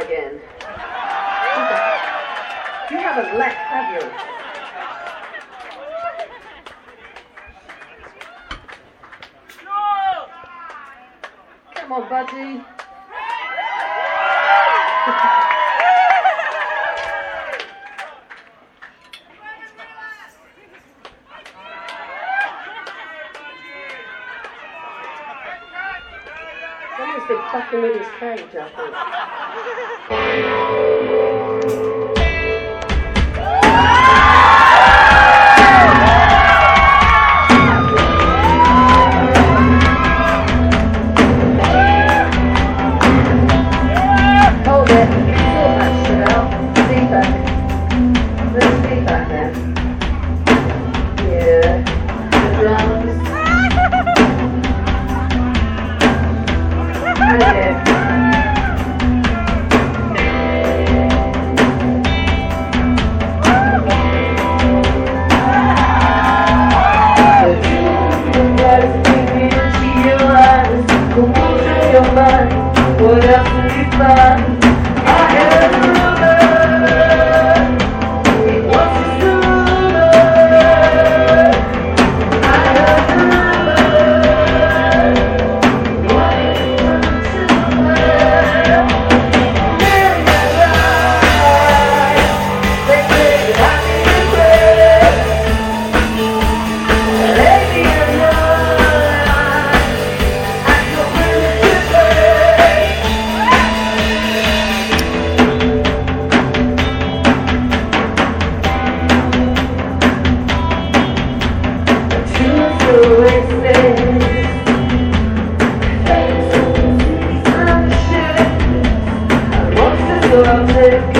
again. You haven't left, have you? Come on, budgie. Someone's been fucking with his cage, I think. Hold it. Sort that shit out. Feedback. Let's feedback then. Yeah. The drums. What else will you find? I heard a rumor. It was a rumor. I heard a rumor. What it was a rumor. Mary alive. They say that I need a break. Lady alive. I don't really I'm